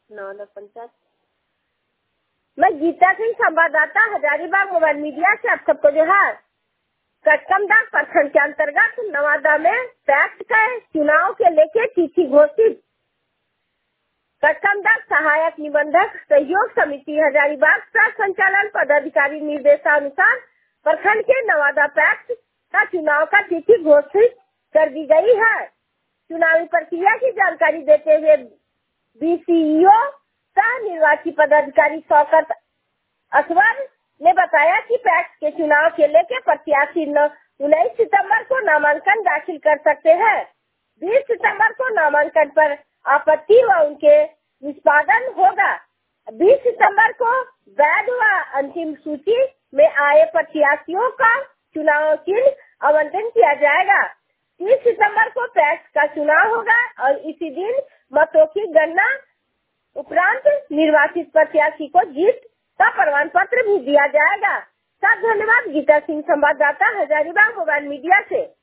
नवादा पंचायत। मैं गीता सिंह, संवाददाता, Hazaribagh mobile media से आप सबको जोहार। कटकमदाग प्रखंड के अंतर्गत नवादा में पैक्स के चुनाव के लेके तिथि घोषित। कटकमदाग सहायक निबंधक सहयोग समिति हजारीबाग का संचालन पदाधिकारी निर्देशानुसार प्रखंड के नवादा पैक्स का चुनाव का तिथि घोषित कर दी गई है। चुनावी प्रक्रिया की जानकारी देते हुए बीसीईओ सह निर्वाची पदाधिकारी शौकत अकबर ने बताया कि पैक्स के चुनाव के लेके प्रत्याशी 19 सितंबर को नामांकन दाखिल कर सकते हैं। 20 सितंबर को नामांकन पर आपत्ति व उनके निष्पादन होगा। 20 सितंबर को वैध व अंतिम सूची में आए प्रत्याशियों का चुनाव चिन्ह आवंटन किया जाएगा। 30 सितंबर को पैक्स का चुनाव होगा और इसी दिन मतों की गणना उपरांत निर्वाचित प्रत्याशी को जीत का प्रमाण पत्र भी दिया जाएगा। सब धन्यवाद। गीता सिंह, संवाददाता, हजारीबाग मोबाइल मीडिया से।